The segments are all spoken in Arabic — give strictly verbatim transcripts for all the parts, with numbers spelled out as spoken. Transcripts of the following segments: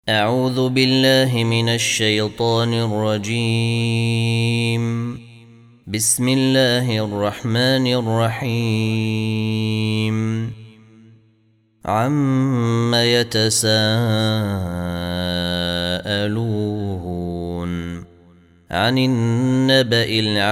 أعوذ بالله من الشيطان الرجيم. بسم الله الرحمن الرحيم. عم يتساءلون عن النبأ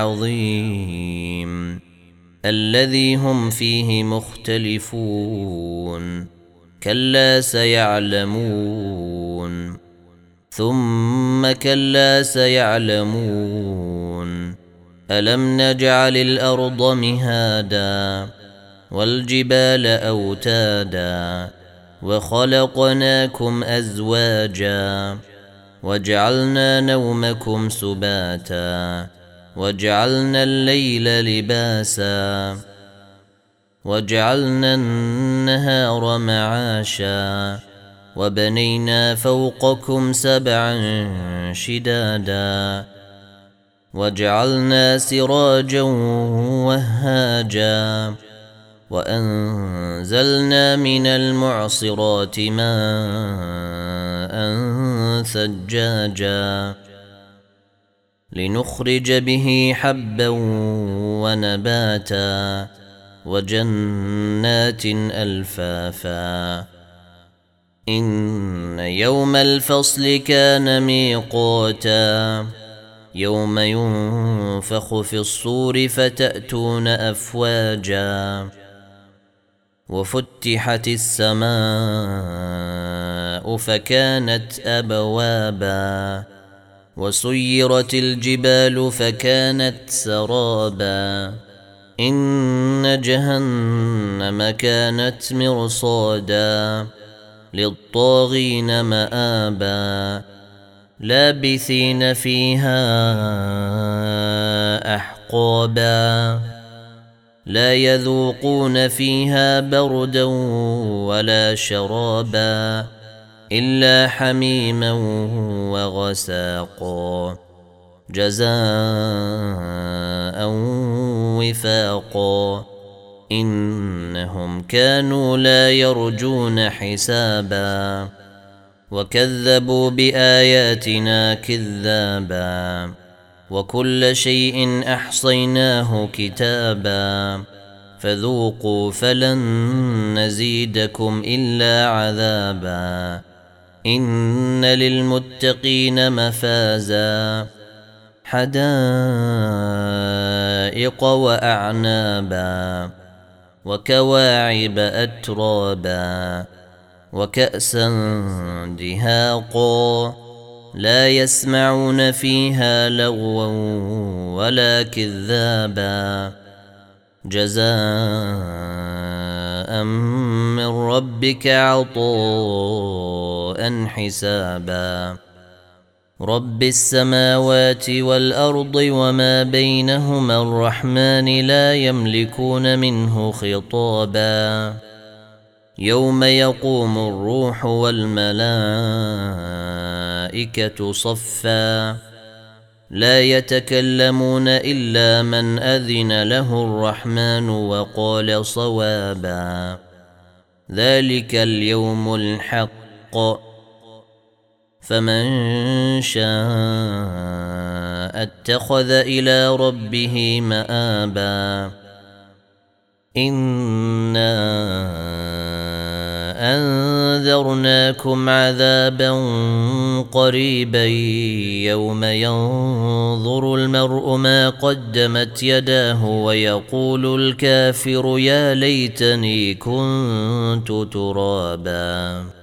العظيم الذي هم فيه مختلفون كلا سيعلمون ثم كلا سيعلمون ألم نجعل الأرض مهادا والجبال أوتادا وخلقناكم أزواجا وجعلنا نومكم سباتا وجعلنا الليل لباسا وجعلنا النهار معاشا وبنينا فوقكم سبعا شدادا وجعلنا سراجا وهاجا وأنزلنا من المعصرات ماء ثجاجا لنخرج به حبا ونباتا وجنات ألفافا إن يوم الفصل كان ميقاتا يوم ينفخ في الصور فتأتون أفواجا وفتحت السماء فكانت أبوابا وسيرت الجبال فكانت سرابا إن جهنم كانت مرصادا للطاغين مآبا لابثين فيها أحقابا لا يذوقون فيها بردا ولا شرابا إلا حميما وغساقا جزاء وفاقا إنهم كانوا لا يرجون حسابا وكذبوا بآياتنا كذابا وكل شيء أحصيناه كتابا فذوقوا فلن نزيدكم إلا عذابا إن للمتقين مفازا حدائق وأعنابا وكواعب أترابا وكأسا دهاقا لا يسمعون فيها لغوا ولا كذابا جزاء من ربك عطاء حسابا رب السماوات والأرض وما بينهما الرحمن لا يملكون منه خطابا يوم يقوم الروح والملائكة صفا لا يتكلمون إلا من أذن له الرحمن وقال صوابا ذلك اليوم الحق فمن شاء اتخذ إلى ربه مآبا إنا أنذرناكم عذابا قريبا يوم ينظر المرء ما قدمت يداه ويقول الكافر يا ليتني كنت ترابا.